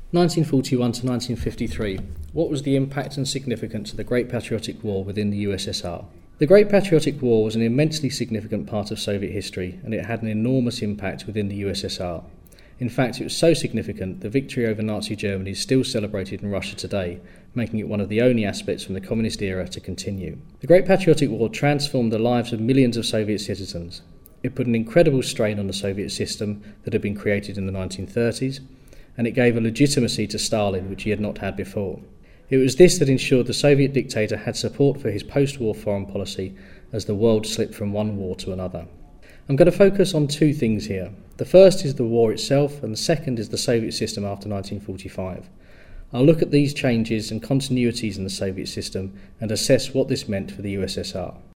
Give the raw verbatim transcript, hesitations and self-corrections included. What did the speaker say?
nineteen forty-one to nineteen fifty-three. What was the impact and significance of the Great Patriotic War within the U S S R? The Great Patriotic War was an immensely significant part of Soviet history, and it had an enormous impact within the U S S R. In fact, it was so significant that victory over Nazi Germany is still celebrated in Russia today, making it one of the only aspects from the communist era to continue. The Great Patriotic War transformed the lives of millions of Soviet citizens. It put an incredible strain on the Soviet system that had been created in the nineteen thirties, and it gave a legitimacy to Stalin which he had not had before. It was this that ensured the Soviet dictator had support for his post-war foreign policy as the world slipped from one war to another. I'm going to focus on two things here. The first is the war itself, and the second is the Soviet system after nineteen forty-five. I'll look at these changes and continuities in the Soviet system and assess what this meant for the U S S R.